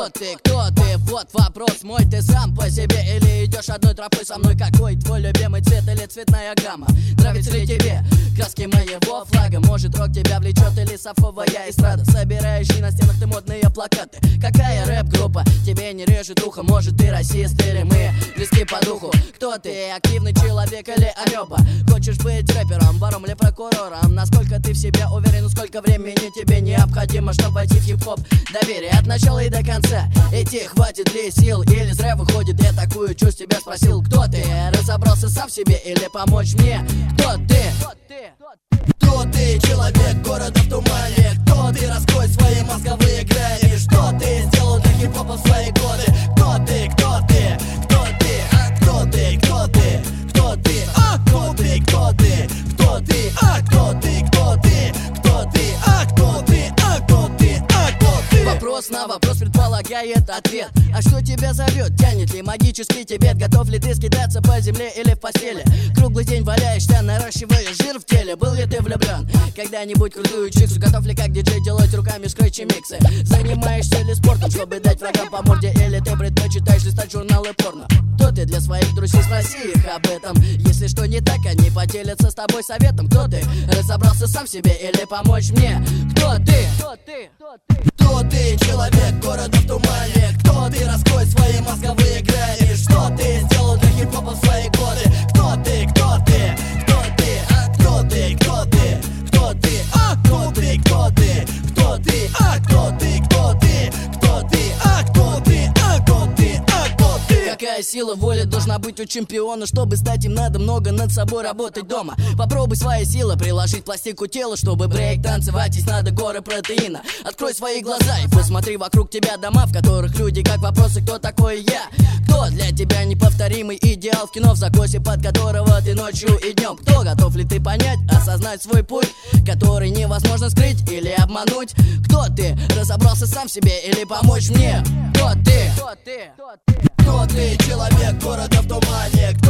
Кто ты, кто ты? Вот вопрос мой, ты сам по себе или идешь одной тропой со мной? Какой твой любимый цвет или цветная гамма? Нравится ли тебе краски моего флага? Может, рок тебя влечет или совковая эстрада? Собирающий на стенах ты модные плакаты. Какая рэп-группа тебе не режет ухо? Может, ты расист или мы близки по духу? Кто ты, активный человек или амеба? Хочешь быть рэпером, вором или прокурором? Насколько ты в себе уверен, сколько времени тебе необходимо, чтобы войти в хип-хоп? Доверие от начала и до конца. Идти хватит ли сил или зря выходит? Я такую чушь тебя спросил. Кто ты? Разобрался сам в себе или помочь мне? Кто ты? Кто ты, человек города в тумане? Кто ты, раскрой свои мозговые грани? Что ты сделал для хип-хопа в свои годы? Кто ты, кто ты, кто ты, кто ты, кто ты, кто ты, кто ты, кто ты, кто ты, кто ты, кто ты, кто ты, кто ты, кто ты, кто ты. Вопрос на вопрос предполагает ответ. А что тебя зовет? Тянет ли магический Тибет? Готов ли ты скидаться по земле или в постели? Круглый день валяешься, наращиваешь жир в теле. Был ли ты влюблен когда-нибудь крутую чиксу? Готов ли как диджей делать руками скретчи миксы? Занимаешься ли спортом, чтобы дать врагам по морде? Или ты предпочитаешь листать журналы порно? Кто ты для своих друзей? Спроси их об этом. Если что не так, они поделятся с тобой советом. Кто ты? Разобрался сам в себе или помочь мне? Кто ты? Кто ты, человек города в тумане? Кто ты, раскрой свои мозговые грани? Что ты сделал для хип-хопа в свои годы? Кто ты, кто ты, кто ты, кто ты, кто ты, кто ты, кто ты, кто ты, кто ты, кто ты, кто ты, кто ты, кто ты, кто ты, кто ты. Какая сила воли должна быть у чемпиона? Чтобы стать им, надо много над собой работать дома. Попробуй свои силы приложить к пластику тела. Чтобы брейк танцевать, здесь надо горы протеина. Открой свои глаза и посмотри вокруг тебя дома, в которых люди как вопросы: кто такой я? Кто для тебя неповторимый идеал в кино, в закосе под которого ты ночью и днем? Кто? Готов ли ты понять, осознать свой путь, который невозможно скрыть или обмануть? Кто ты? Разобрался сам в себе или помочь мне? Кто ты? Кто ты, человек города в тумане?